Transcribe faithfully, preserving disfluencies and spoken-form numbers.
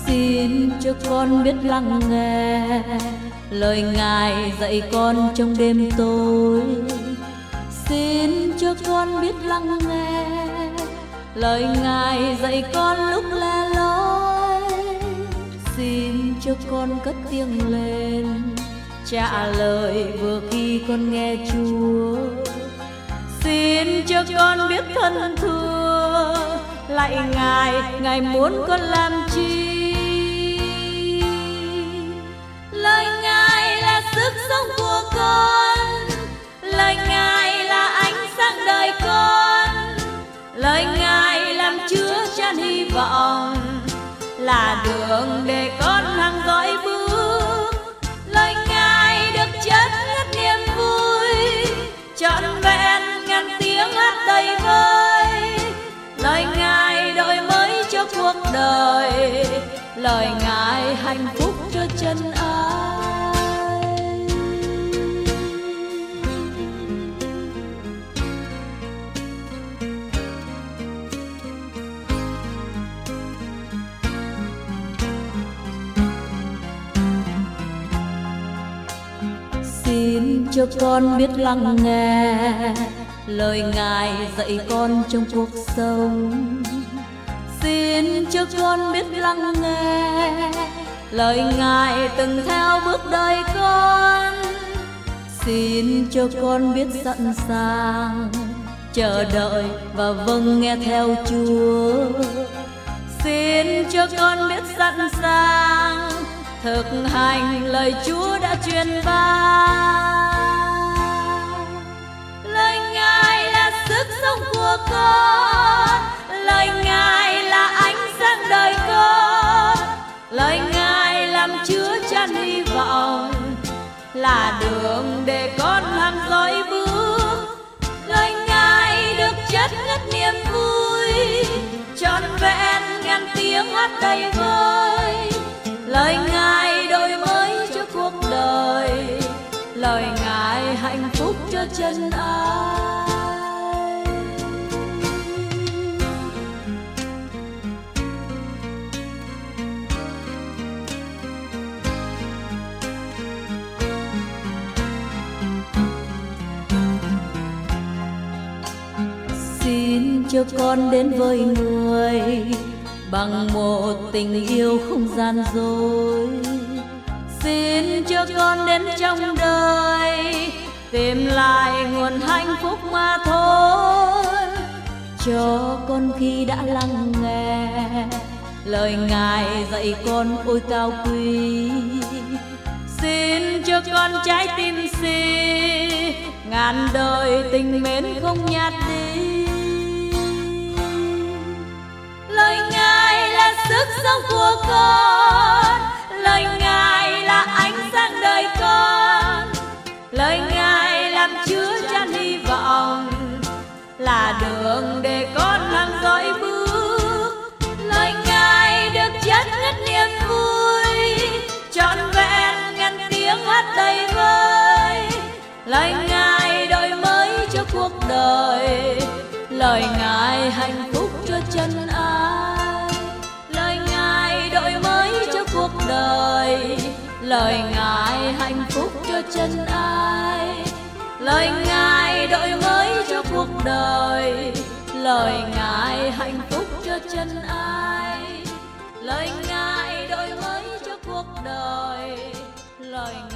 Xin cho con biết lắng nghe lời Ngài dạy con trong đêm tối. Xin cho con biết lắng nghe lời Ngài dạy con lúc le lối. Xin cho con cất tiếng lên trả lời vừa khi con nghe Chúa. Xin cho con biết thân thương lạy Ngài, Ngài muốn con làm chi? Lời Ngài là sức sống của con, lời Ngài là ánh sáng đời con, lời Ngài làm chứa chan hy vọng, là đường để con hằng dõi bước. Lời Ngài được chất ngất niềm vui, trọn vẹn ngàn tiếng hát đầy vơi. Lời Ngài đổi mới cho cuộc đời, lời Ngài hạnh phúc cho chân ai. Xin cho con biết lắng nghe lời Ngài dạy con trong cuộc sống. Xin cho con biết lắng nghe lời Ngài từng theo bước đời con. Xin cho con biết sẵn sàng chờ đợi và vâng nghe theo Chúa. Xin cho con biết sẵn sàng thực hành lời Chúa đã truyền ban. Lời Ngài là sức sống của con, lời Ngài là ánh sáng đời con, lời Ngài làm chứa chan hy vọng, là đường để con hằng dõi bước. Lời Ngài được chất ngất niềm vui, trọn vẹn ngàn tiếng hát đầy vơi. Lời Ngài đổi mới cho cuộc đời, lời Ngài hạnh phúc cho chân ai. Xin cho con đến với người bằng một tình yêu không gian dối. Xin cho con đến trong đời tìm lại nguồn hạnh phúc mà thôi. Cho con khi đã lắng nghe lời Ngài dạy con ôi cao quý. Xin cho con trái tim si ngàn đời tình mến không nhạt đi. Lời Ngài là sức sống của con, lời Ngài là ánh sáng đời con, lời Ngài làm chứa chan hy vọng, là đường để con hằng dõi bước. Lời Ngài được chất ngất niềm vui, trọn vẹn ngàn tiếng hát đầy vơi. Lời Ngài đổi mới cho cuộc đời, lời Ngài hạnh phúc cho chân ai. Lời Ngài đổi mới cho cuộc đời, lời Ngài hạnh phúc cho chân ai. Lời Ngài đổi mới cho cuộc đời, lời Ngài hạnh phúc cho chân ai. Lời Ngài đổi mới cho cuộc đời, lời Ngài